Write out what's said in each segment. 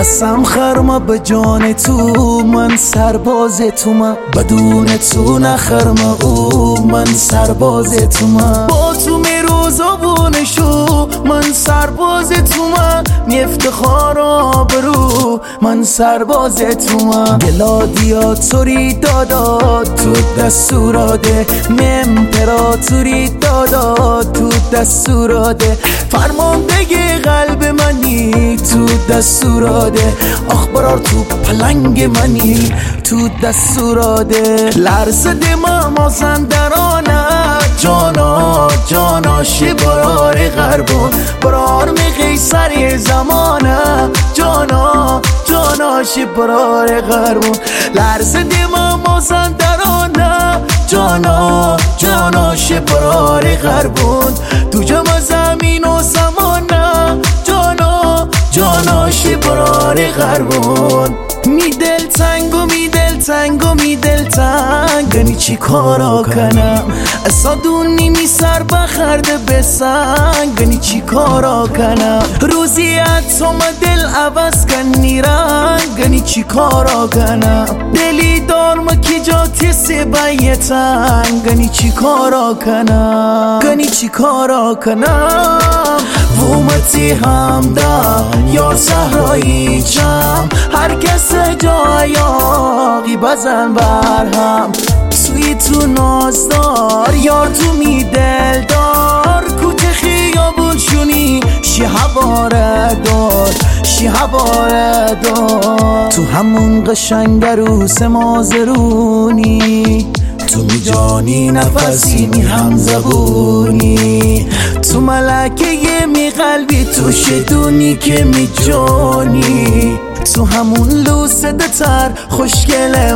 قسم خرما به جان تو، من سرباز تو، من بدون تو نخرما او، من سرباز تو، من با تو می روزابونه شو، من سرباز تو، من می افتخار آبرو، من سرباز تو، من گلادیاتوری دادا تو دستوراده، می امپراتوری دادا تو دستوراده، فرمانده قلب منی تو دستوراده، آخبرار تو پلنگ منی تو دستوراده، لرزده مازندرانه جانا جانا شبرار غربون برار می قیصر زمانه جانا جانا شبرار غربون لرزده مازندرانه جانا جانا شبرار غربون تو جمع زمین و زمانه جانا جانا شبرار غربون می دل تنگ و می دل تنگ و می دل تنگ گنی چی کارا کنم اصادونی می سر بخرده به سنگ گنی چی کارا کنم روزیت تو ما دل عوض کنی رنگ گنی چی کارا کنم دلی دارم که جات سبایتن گنی چی کارا کنم گنی چی کارا کنم وومتی همدن یا صحرایی چم هر کس جای آقی بزن برهم سوی تو نازدار یار تو می دلدار کوت خیابون شونی شی هواره دار شی هواره دار تو همون قشنگ روس مازرونی تو می جانی نفسی می هم زبونی تو ملکه می قلبی تو شدونی که می جانی تو همون لوسده تر خوشگل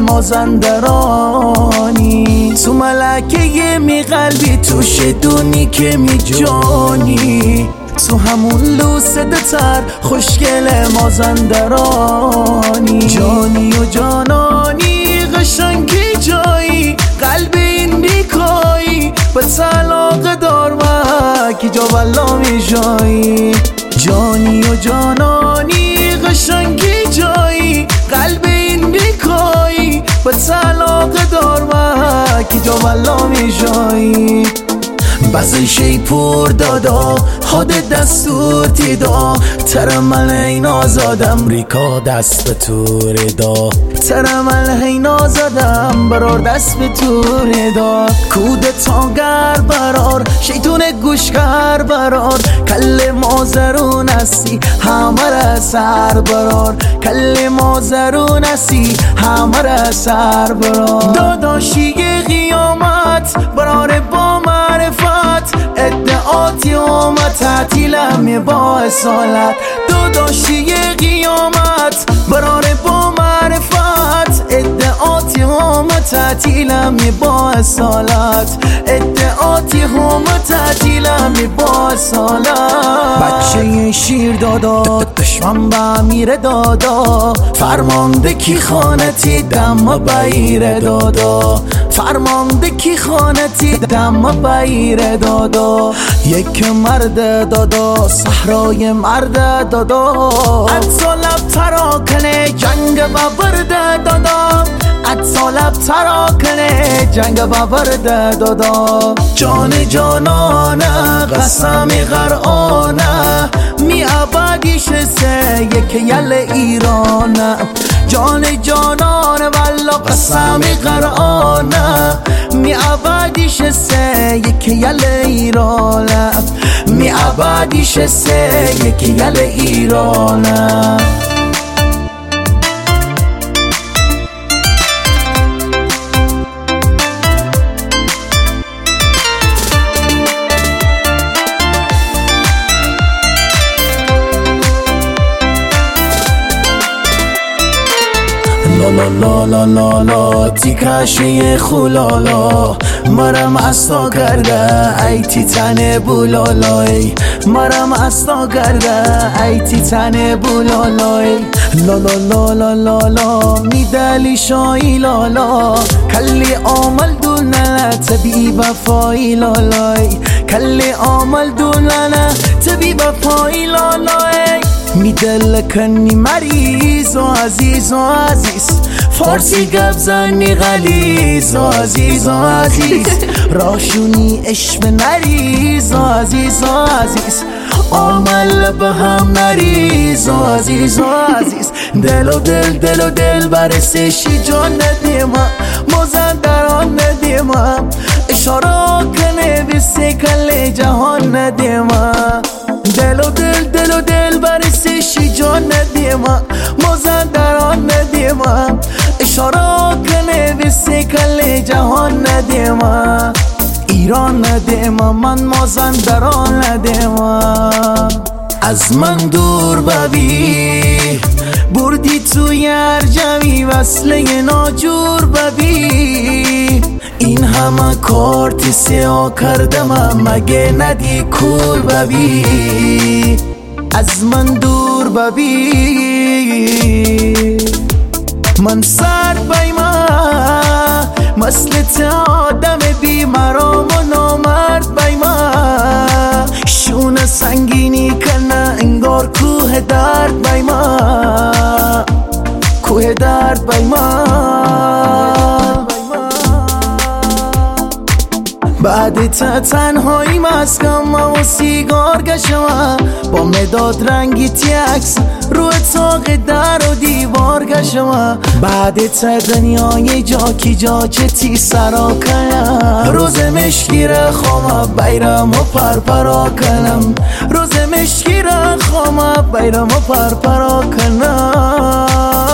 مازندرانی تو ملکه می قلبی تو شدونی که می جانی تو همون لوسده تر خوشگل مازندرانی جانی و جانانی قشنگی جایی قلب این بیکایی به طلاق دارمک جا والا می جایی جانی و جانانی قشنگی جایی قلب این بیکایی به طلاق دارمک جا والا می جایی بزی شی پر دادا حاد دستور تیدا ترمل هی نازاد امریکا دست به تور دا ترمل هی نازادم برار دست به تور دا کودتاگر برار شیطون گوشگر برار کل مازرون هستی همه سر برار کل مازرون هستی همه سر برار داداشی قیامت برار با معرفت ادعاتی اومد تعطیلم با اصالت داداشی قیامت برار با معرفت ادعاتی اومد تعطیلم با اصالت ادعاتی اومد تعطیلم با اصالت بچه شیر دادا دشمن به امیر دادا فرمانده کی خانتی دم بیر دادا فرمانده کی خانتی دم بیر دادا یک مرد دادا صحرای مرد دادا اتصالب تراکنه جنگ و برد دادا اتصالب تراکنه جنگ و برد دادا جان جانانه قسم غرانه می عبادیش سه یک یل ایرانه جان جانانه والا قسم غرانه می عبادیش سه یک یل ایرانه می عبادیش سه یک یل ایرانه لا لا لا لا لا تیکشی خولالا مرم استا کرده ای تیتن بولالای مرم استا کرده ای تیتن بولالای لا لا لا لا لا لا میدلی شایی لالا کلی عمل دونه تبی وفایی لالای کلی عمل دونه تبی وفایی لالای میدلکنی مریض و عزیز و عزیز فارسی گپ زنی غلیظ و عزیز و عزیز راشونی عشق نریز و عزیز و عزیز آمل به هم نریز و عزیز و عزیز دل و دل دل و دل برسشی جان ندیم مزندران ندیم اشاره کنه بسی کل جهان ندیم دل و دل دل و دل برسشی جان ندیم مزندران ندیم اشاره کنه بسی کل جهان ندیم ایران ندیم من مازندران ندیم از من دور ببی بردی توی ارجمی وصله ناجور ببی این همه کارت سیاه کردم مگه ندی کور ببی از من دور ببی من سرد بیما مثل آدم بیمرام و نامرد بیما شونه سنگینی کنه انگار کوه درد بیما کوه درد بیما بعد تنهایی مسکم و سیگار گشم با مداد رنگی تیکس رو تاق در و دیوار گشم بعد دنیای جاکی جا چتی سرا کنم روز مشکی را خوام بیرم و پرپرا کنم روز مشکی را خوام بیرم و پرپرا کنم